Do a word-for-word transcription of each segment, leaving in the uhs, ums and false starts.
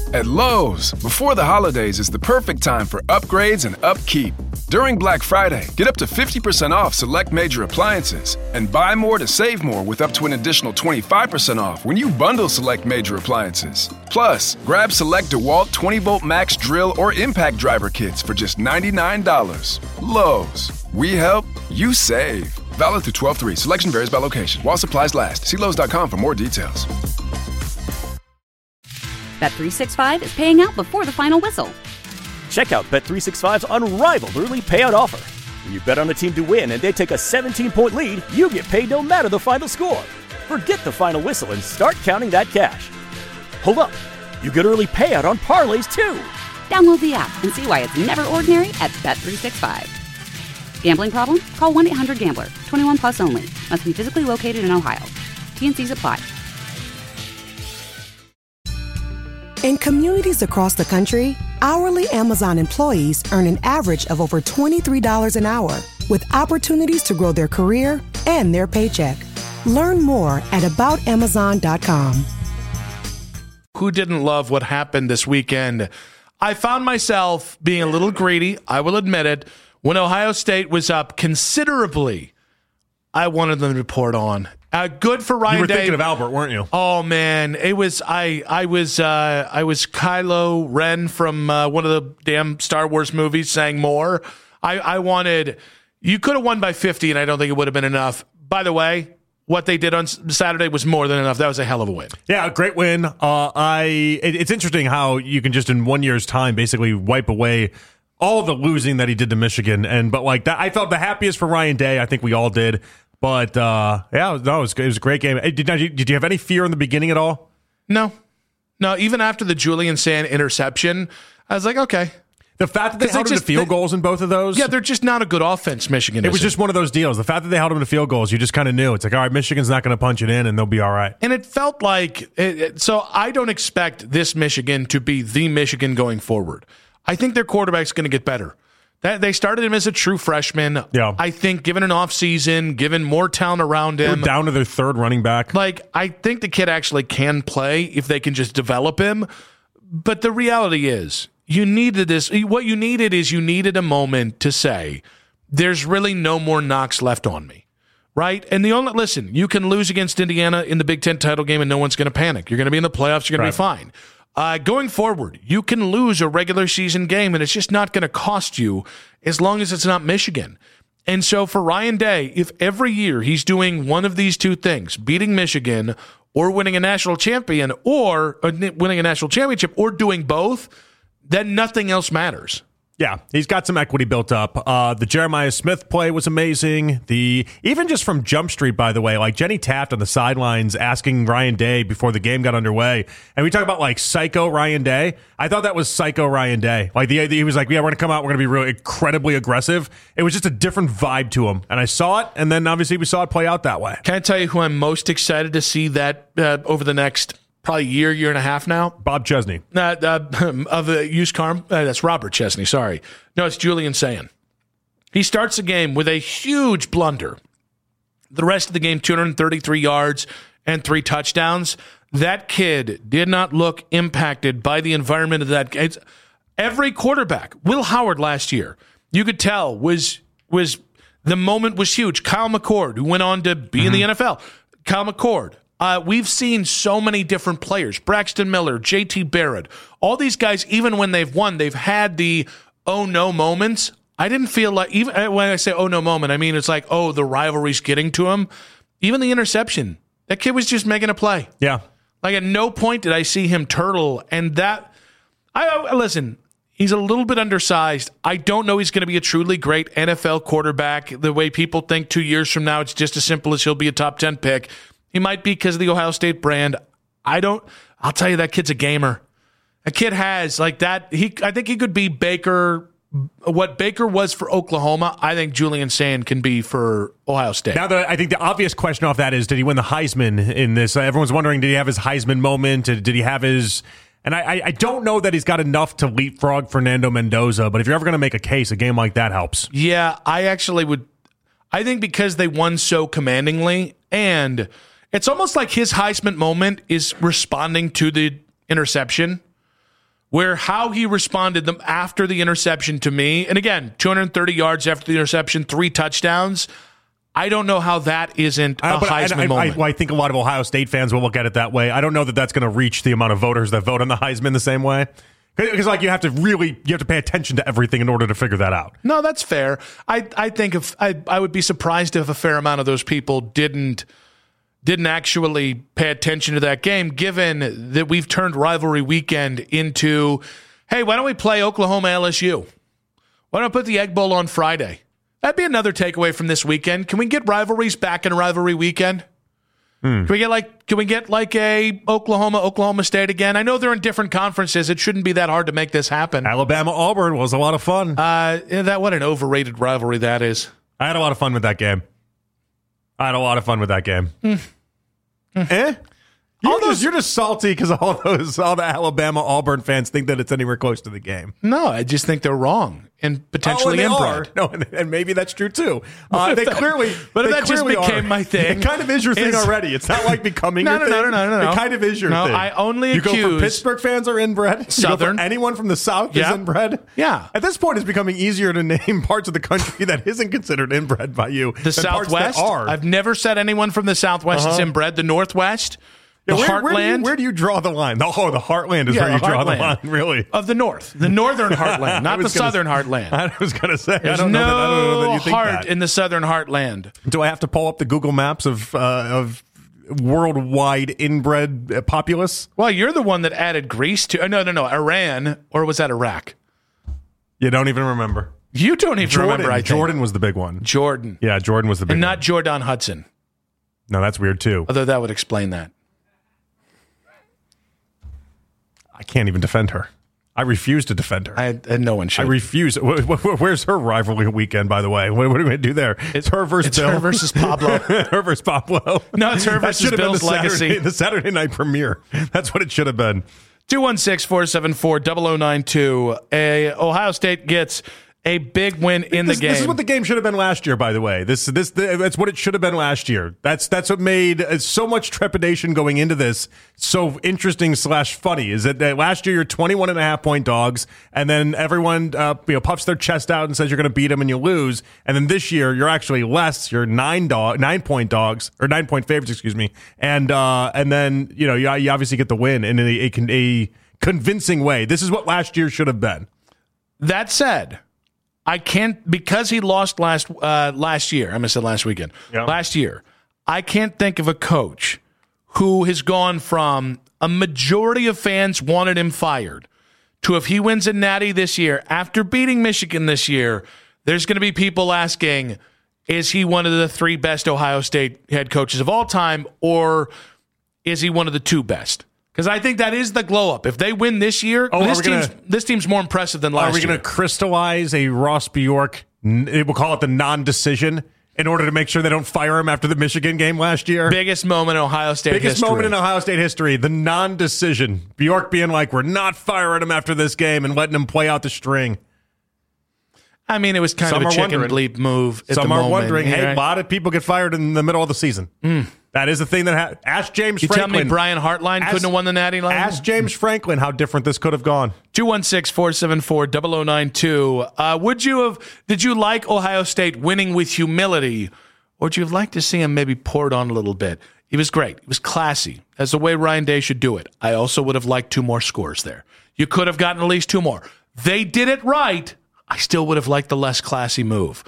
At Lowe's, before the holidays is the perfect time for upgrades and upkeep. During Black Friday, get up to fifty percent off select major appliances and buy more to save more with up to an additional twenty-five percent off when you bundle select major appliances. Plus, grab select DeWalt twenty volt max drill or impact driver kits for just ninety-nine dollars. Lowe's, we help, you save. Valid through twelve three. Selection varies by location. While supplies last. See Lowe's dot com for more details. Bet three sixty-five is paying out before the final whistle. Check out Bet three sixty-five's unrivaled early payout offer. When you bet on a team to win and they take a seventeen-point lead, you get paid no matter the final score. Forget the final whistle and start counting that cash. Hold up. You get early payout on parlays, too. Download the app and see why it's never ordinary at Bet three sixty-five. Gambling problem? Call one eight hundred gambler. twenty-one plus only. Must be physically located in Ohio. T N Cs apply. In communities across the country, hourly Amazon employees earn an average of over twenty-three dollars an hour, with opportunities to grow their career and their paycheck. Learn more at about amazon dot com. Who didn't love what happened this weekend? I found myself being a little greedy, I will admit it. When Ohio State was up considerably, I wanted them to report on. Uh, good for Ryan Day. You were thinking of Albert, weren't you? Oh man, it was I. I was uh, I was Kylo Ren from uh, one of the damn Star Wars movies saying more. I, I wanted. You could have won by fifty, and I don't think it would have been enough. By the way, what they did on Saturday was more than enough. That was a hell of a win. Yeah, great win. Uh, I. It, it's interesting how you can just in one year's time basically wipe away all the losing that he did to Michigan. And but like that, I felt the happiest for Ryan Day. I think we all did. But, uh, yeah, no, it was, it was a great game. Did, did, you, did you have any fear in the beginning at all? No. No, even after the Julian Sand interception, I was like, okay. The fact that they held him to field goals in both of those? Yeah, they're just not a good offense, Michigan It was just one of those deals. The fact that they held him to field goals, you just kind of knew. It's like, all right, Michigan's not going to punch it in, and they'll be all right. And it felt like it, it, so I don't expect this Michigan to be the Michigan going forward. I think their quarterback's going to get better. That they started him as a true freshman. Yeah. I think given an offseason, given more talent around him. They're down to their third running back. Like, I think the kid actually can play if they can just develop him. But the reality is, you needed this. What you needed is you needed a moment to say, there's really no more knocks left on me. Right? And the only, listen, you can lose against Indiana in the Big Ten title game and no one's going to panic. You're going to be in the playoffs. You're going to be fine. Uh, going forward, you can lose a regular season game, and it's just not going to cost you as long as it's not Michigan. And so for Ryan Day, if every year he's doing one of these two things, beating Michigan or winning a national champion or uh, winning a national championship or doing both, then nothing else matters. Yeah, he's got some equity built up. Uh, the Jeremiah Smith play was amazing. The even just from Jump Street, by the way, like Jenny Taft on the sidelines asking Ryan Day before the game got underway, and we talk about like psycho Ryan Day. I thought that was psycho Ryan Day. Like the he was like, yeah, we're gonna come out, we're gonna be really incredibly aggressive. It was just a different vibe to him, and I saw it, and then obviously we saw it play out that way. Can I tell you who I'm most excited to see that uh, over the next probably year, year and a half now? Bob Chesney. Uh, uh, of the used car. Uh, that's Robert Chesney, sorry. No, it's Julian Sand. He starts the game with a huge blunder. The rest of the game, two hundred thirty-three yards and three touchdowns. That kid did not look impacted by the environment of that game. Every quarterback, Will Howard last year, you could tell was was the moment was huge. Kyle McCord, who went on to be mm-hmm. in the N F L. Kyle McCord. Uh, we've seen so many different players, Braxton Miller, J T Barrett, all these guys, even when they've won, they've had the oh no moments. I didn't feel like, even when I say oh no moment, I mean it's like, oh, the rivalry's getting to him. Even the interception, that kid was just making a play. Yeah. Like at no point did I see him turtle. And that, I, I listen, he's a little bit undersized. I don't know he's going to be a truly great N F L quarterback the way people think two years from now it's just as simple as he'll be a top ten pick. He might be because of the Ohio State brand. I don't. I'll tell you, that kid's a gamer. A kid has like that. He. I think he could be Baker. What Baker was for Oklahoma, I think Julian Sand can be for Ohio State. Now, the, I think the obvious question off that is, did he win the Heisman in this? Uh, everyone's wondering, did he have his Heisman moment? Did he have his? And I, I don't know that he's got enough to leapfrog Fernando Mendoza. But if you're ever going to make a case, a game like that helps. Yeah, I actually would. I think because they won so commandingly and. It's almost like his Heisman moment is responding to the interception. where how he responded them after the interception to me, and again, two hundred thirty yards after the interception, three touchdowns. I don't know how that isn't a uh, but Heisman I, I, moment. I, I think a lot of Ohio State fans will look at it that way. I don't know that that's going to reach the amount of voters that vote on the Heisman the same way. Because like you have to really you have to pay attention to everything in order to figure that out. No, that's fair. I I think if I I would be surprised if a fair amount of those people didn't didn't actually pay attention to that game, given that we've turned rivalry weekend into, hey, why don't we play Oklahoma L S U? Why don't we put the Egg Bowl on Friday? That'd be another takeaway from this weekend. Can we get rivalries back in rivalry weekend? Hmm. Can we get like can we get like a Oklahoma Oklahoma State again? I know they're in different conferences. It shouldn't be that hard to make this happen. Alabama Auburn was a lot of fun. Uh, that what an overrated rivalry that is. I had a lot of fun with that game. I had a lot of fun with that game. Hmm. Eh? You're, all those, just, you're just salty because all those all the Alabama Auburn fans think that it's anywhere close to the game. No, I just think they're wrong and potentially oh, and inbred. No, and, and maybe that's true too. Uh, they that, clearly, but they that just became are. my thing. It kind of is your thing is, already. It's not like becoming no, your no, thing. No, no, no, no, no. It kind of is your no, thing. I only you accuse go for Pittsburgh fans are inbred. Southern. You go for anyone from the South yep. is inbred. Yeah. At this point, it's becoming easier to name parts of the country that isn't considered inbred by you. The Southwest. Are. I've never said anyone from the Southwest uh-huh. is inbred. The Northwest. The yeah, where, Heartland. Where do, you, where do you draw the line? The, oh, the Heartland is yeah, where you the draw Heartland. the line, really. Of the North. The Northern Heartland, not the gonna, Southern Heartland. I was going to say, There's I don't, no know that, I don't know that you think heart that. in the Southern Heartland. Do I have to pull up the Google Maps of uh, of worldwide inbred uh, populace? Well, you're the one that added Greece to. Oh, no, no, no. Iran, or was that Iraq? You don't even remember. You don't even Jordan, remember, I think. Jordan was the big one. Jordan. Yeah, Jordan was the big and one. And not Jordan Hudson. No, that's weird, too. Although that would explain that. I can't even defend her. I refuse to defend her. I, and no one should. I refuse. Where's her rivalry weekend, by the way? What, what are we going to do there? It's her versus it's Bill. her versus Pablo. her versus Pablo. No, it's her versus Bill's the legacy. Saturday, the Saturday night premiere. That's what it should have been. two one six, four seven four, zero zero nine two. A Ohio State gets a big win in this, the game. This is what the game should have been last year, by the way. This, this, that's what it should have been last year. That's that's what made uh, so much trepidation going into this so interesting slash funny. Is that, that last year you're twenty-one and a half point dogs, and then everyone uh, you know puffs their chest out and says you're going to beat them, and you lose. And then this year you're actually less. You're nine dog, nine point dogs or nine point favorites, excuse me. And uh, and then you know you, you obviously get the win in a, a, a convincing way. This is what last year should have been. That said, I can't, because he lost last uh, last year. I almost said last weekend. Yep. Last year. I can't think of a coach who has gone from a majority of fans wanted him fired to, if he wins a natty this year, after beating Michigan this year, there's going to be people asking, is he one of the three best Ohio State head coaches of all time, or is he one of the two best? Because I think that is the glow up. If they win this year, oh, this, gonna, team's, this team's more impressive than last year. Are we going to crystallize a Ross Bjork, we'll call it the non-decision, in order to make sure they don't fire him after the Michigan game last year? Biggest moment in Ohio State Biggest history. moment in Ohio State history, the non-decision. Bjork being like, we're not firing him after this game and letting him play out the string. I mean, it was kind Some of a chicken wondering. bleep move at Some the are moment. wondering, hey, right? a lot of people get fired in the middle of the season. Mm. That is the thing that happened. Ask James you Franklin. tell me Brian Hartline ask, couldn't have won the Natty line? Ask James Franklin how different this could have gone. two one six, four seven four, zero zero nine two. Uh, would you have, did you like Ohio State winning with humility, or would you have liked to see him maybe pour it on a little bit? He was great. He was classy. That's the way Ryan Day should do it. I also would have liked two more scores there. You could have gotten at least two more. They did it right. I still would have liked the less classy move.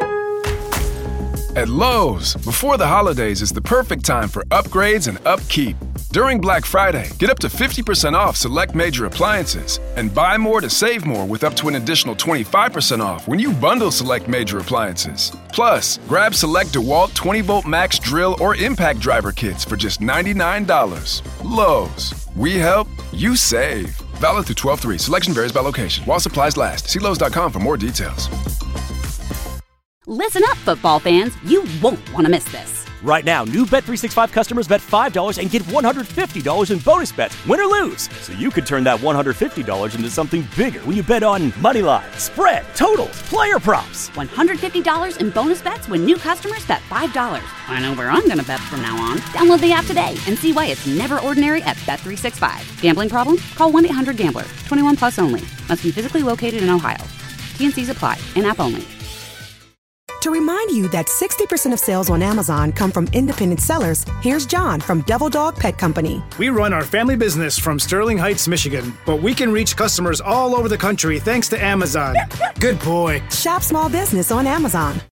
At Lowe's, before the holidays is the perfect time for upgrades and upkeep. During Black Friday, get up to fifty percent off select major appliances and buy more to save more with up to an additional twenty-five percent off when you bundle select major appliances. Plus, grab select DeWalt twenty volt max drill or impact driver kits for just ninety-nine dollars. Lowe's, we help, you save. Valid through twelve three. Selection varies by location. While supplies last. See Lowe's dot com for more details. Listen up, football fans. You won't want to miss this. Right now, new Bet three sixty-five customers bet five dollars and get one hundred fifty dollars in bonus bets, win or lose. So you could turn that one hundred fifty dollars into something bigger when you bet on money line, spread, totals, player props. one hundred fifty dollars in bonus bets when new customers bet five dollars. I know where I'm going to bet from now on. Download the app today and see why it's never ordinary at Bet three sixty-five. Gambling problem? Call one eight hundred gambler. twenty-one plus only. Must be physically located in Ohio. T N Cs apply. In-app only. To remind you that sixty percent of sales on Amazon come from independent sellers, here's John from Devil Dog Pet Company. We run our family business from Sterling Heights, Michigan, but we can reach customers all over the country thanks to Amazon. Good boy. Shop small business on Amazon.